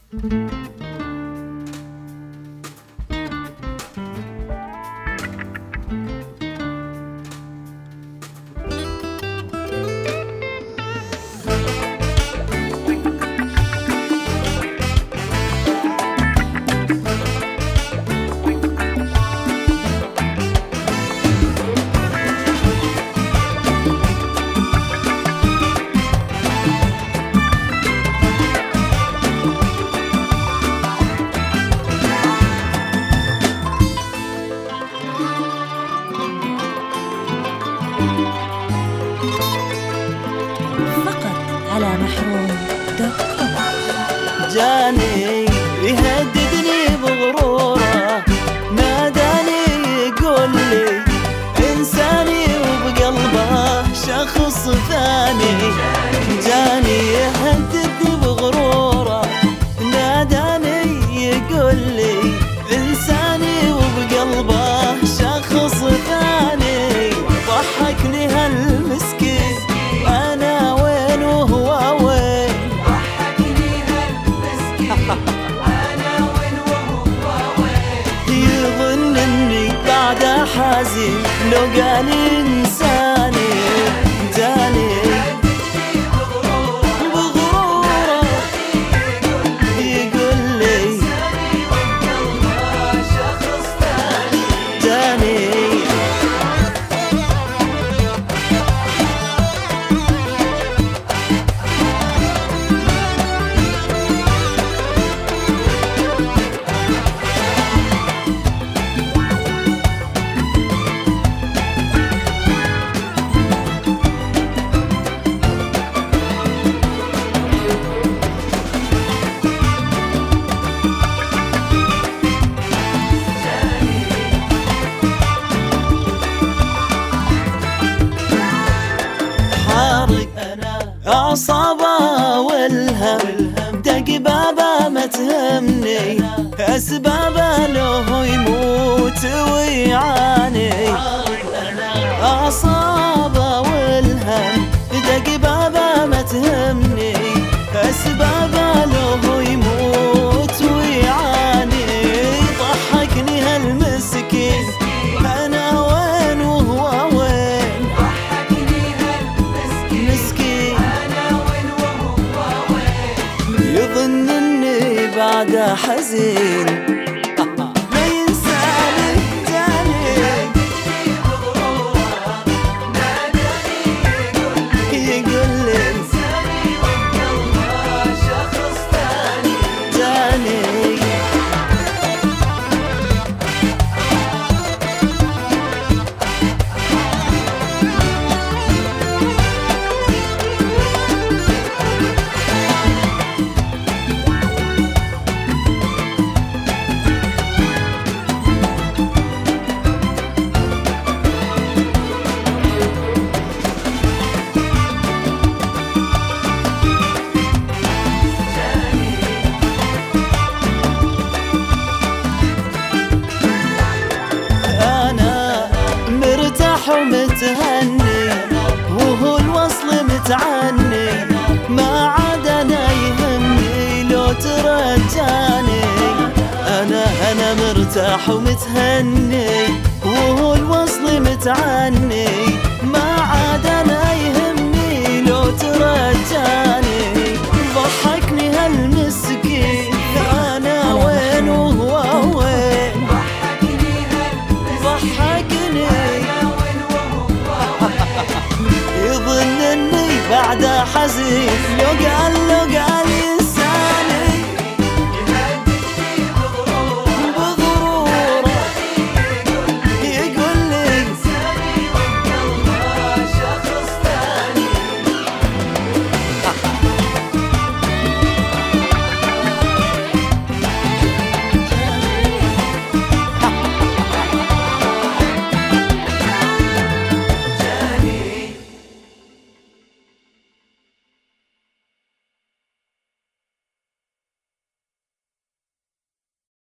على محروم.com. جاني يهددني بغروره، ناداني يقول لي إنساني وبقلبه شخص ثاني. جاني يهددني بغروره، ناداني يقول لي إنساني وبقلبه شخص ثاني. ضحكني هالمسكين، أنا وين وهو وين؟ ضحكني هالمسكين، أنا وين وهو وين؟ يظن إني بعده حزين لو قال إنساني. جاني بغروره يقول لي إنساني وبقلبه شخص ثاني. جاني أعصابه والهم دق بابه ما تهمني، أسبابه له يموت ويعاني. أعصابه والهم دق بابه ما تهمني، أسبابه له يموت ويعاني. ضحكني هالمسكين، أنا وين وهو وين؟ ضحكني هالمسكين، مسكين يظن إني بعده حزين ما ينساني. جاني يقول لي إنساني وبقلبه شخص ثاني. جاني ومتهني، وهو الوصل متعني. ما عاد انا يهمني لو ترجاني. انا مرتاح ومتهني، وهو الوصل متعني. ما عاد انا يهمني لو ترجاني. ضحكني هالمسكين، انا وين وهو وين؟ ضحكني يظن اني بعده حزين لو قال